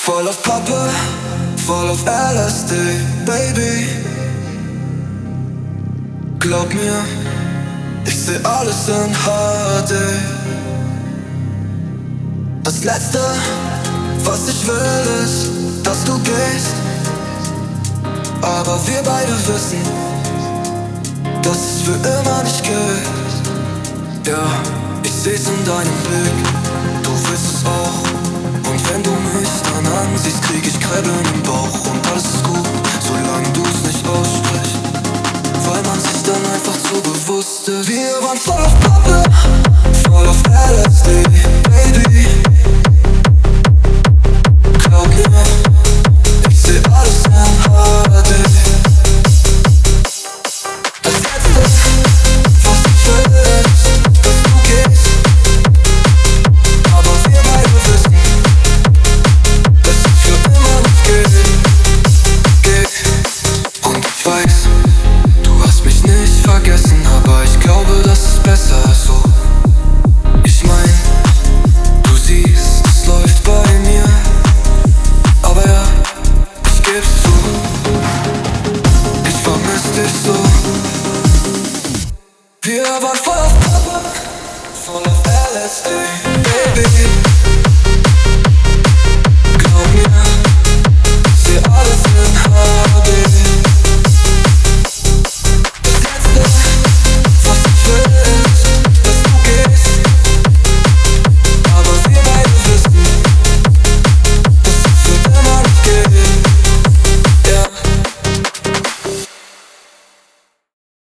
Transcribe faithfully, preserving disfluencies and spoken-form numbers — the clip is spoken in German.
Voll auf Pappe, voll auf L S D, Baby. Glaub mir, ich seh alles in H D. Das Letzte, was ich will, ist, dass du gehst. Aber wir beide wissen, dass es für immer nicht geht. Ja, ich seh's in deinem Blick, du willst es auch. Und wenn du mich dann ansiehst, krieg ich Kribbeln im Bauch. Und alles ist gut, solange du's nicht aussprichst, weil man sich dann einfach zu bewusst ist. Wir waren voll auf Pappe, voll auf L S D, Baby. Glaub mir, ich seh alles in H D. Das Letzte, was ich will, ist, dass du gehst. Aber wir beide wissen, dass es für immer nicht geht, geht. Und ich weiß, du hast mich nicht vergessen, aber ich glaube, das ist besser so. Ich mein, du siehst, es läuft bei mir. Aber ja, ich geb's zu, ich vermiss dich so. Wir waren voll auf Pappe, voll auf L S D, Baby.